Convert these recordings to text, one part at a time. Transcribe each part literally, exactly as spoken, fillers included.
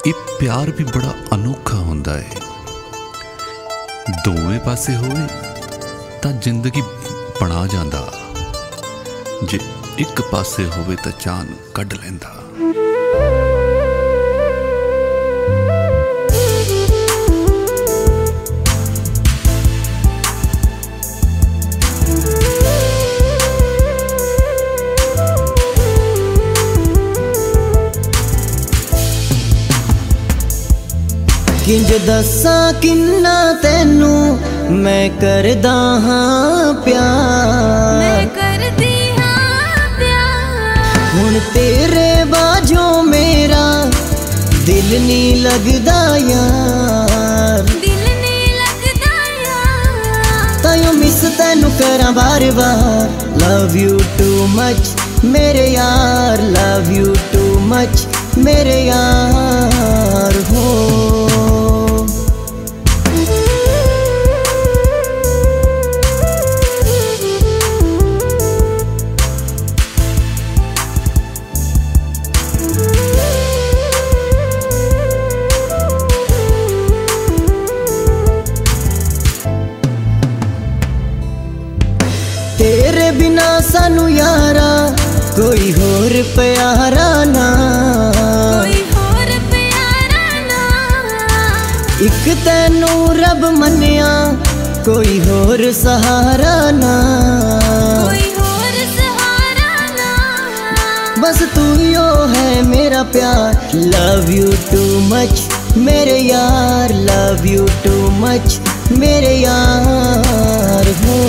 ये प्यार भी बड़ा अनोखा हुंदा है। दोवें पासे होवे तां जिंदगी बना जांदा, जे एक पासे होवे तां चान कढ लैंदा। किंज दस्सां किन्ना तैनू मैं करदा हां प्यार, मैं करदी हां प्यार। हुण तेरे बाजों मेरा दिल नी लगदा यार, दिल नी लगदा यार। ताइयों मिस तैनू करां बार बार। लव यू टू मच मेरे यार, लव यू टू मच मेरे यार हो। तेरे बिना सानू यारा कोई होर प्यारा ना, कोई होर प्यारा ना। इक तैनू रब मन्निया कोई होर सहारा ना, कोई होर सहारा ना। बस तू यो है मेरा प्यार। लव यू टू मच मेरे यार, लव यू टू मच मेरे यार हो।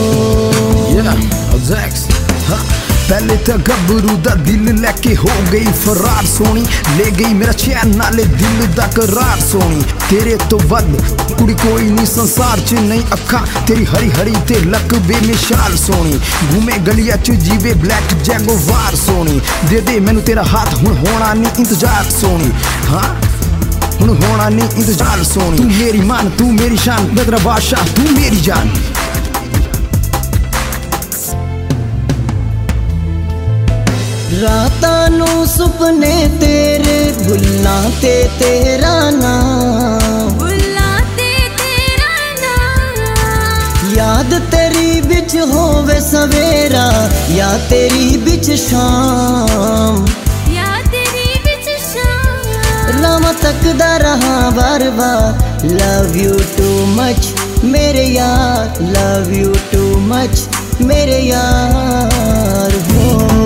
पहले तो गबरू दा दिल लैके हो गई फरार सोनी, ले गई मेरा चैन नाले दिल दा करार सोनी। तेरे तो वध कुड़ी कोई नहीं संसार च, नहीं अखा तेरी हरी हरी ते लक बेमिसाल सोनी। घूमे गलिया च जीवे ब्लैक जैगोवार सोनी, दे दे मैनू तेरा हाथ हुण होना नहीं इंतजार सोनी। हाँ हुण होना नहीं इंतजार सोनी। तू मेरी मान तू मेरी शान, मैं तेरा बादशाह तू मेरी जान। रातां नू सुपने तेरे भुल्लां ते तेरा नाम, भुल्लां ते तेरा नाम। याद तेरी बिच होवे सवेरा या तेरी बिच शाम, या तेरी बिच शाम। रामा तकदा रहा बार बार। लव यू टू मच मेरे यार, लव यू टू मच मेरे यार हो।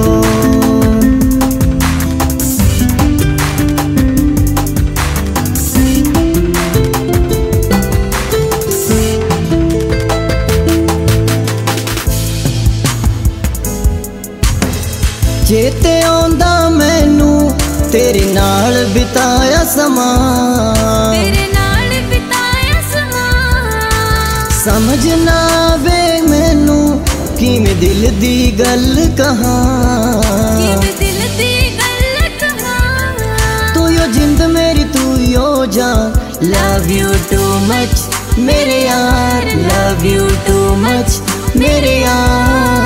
चेते आंदा मैनू तेरे नाल बिताया समा, तेरे नाल बिताया समा। समझ ना आवे मैनू किवें दिल दी गल कहां, किवें दिल दी गल कहां। तू यो जिंद मेरी तू यो जान। लव यू टू मच मेरे यार, लव यू टू मच मेरे यार।